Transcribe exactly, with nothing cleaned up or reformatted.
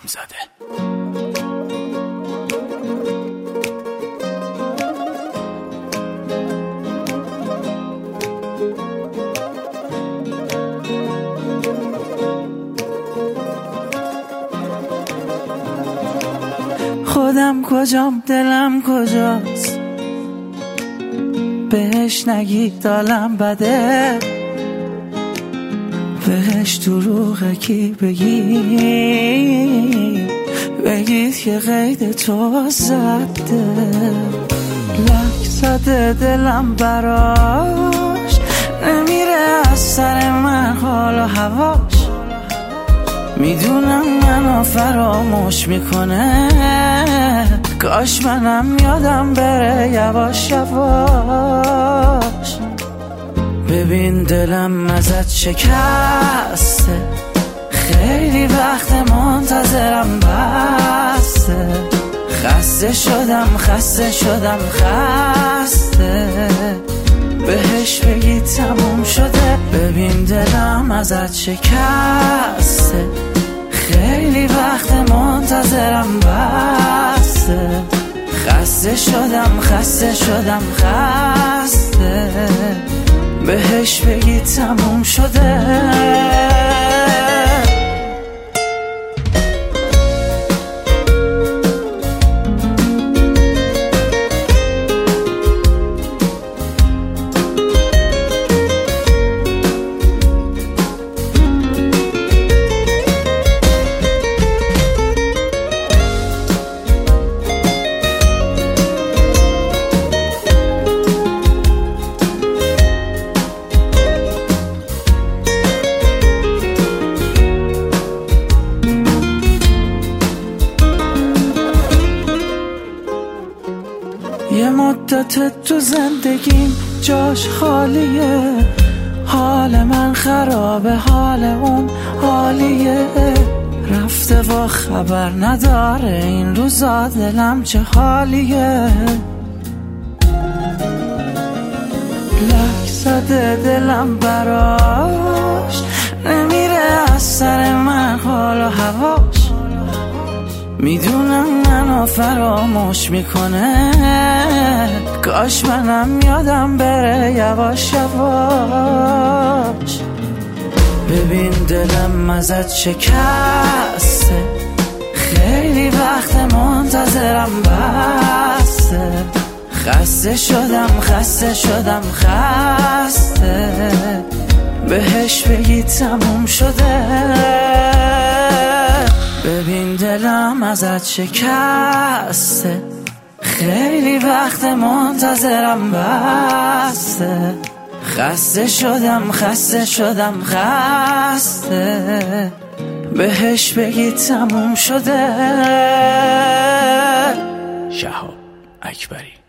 زده. خودم کجام دلم کجاست، بهش نگید دالم بده، بهش دروغه کی بگی، بگید که قید تو زده. لک زده دلم براش، نمیره از سر من حال و هواش، میدونم منو فراموش میکنه، کاش منم یادم بره یواش یواش. ببین دلم ازت شکسته، خیلی وقت منتظرم بسته، خسته شدم خسته شدم خسته، بهش بگی تموم شده. ببین دلم ازت شکسته، خیلی وقت منتظرم بسته، خسته شدم خسته شدم خسته، بهش بگی تموم شده. یه مدت تو زندگیم جاش خالیه، حال من خرابه حال اون حالیه، رفته و خبر نداره این روزا دلم چه حالیه. لک زده دلم براش، نمیره از سر من حال و هواش، میدونم منو فراموش میکنه، کاش منم یادم بره یواش یواش. ببین دلم ازت شکسته، خیلی وقت منتظرم بسته، خسته شدم خسته شدم خسته، بهش بگی تموم شده. ببین دلم ازت شکسته، خیلی وقت منتظرم بسته، خسته شدم خسته شدم خسته، بهش بگی تموم شده. شهاب اکبری.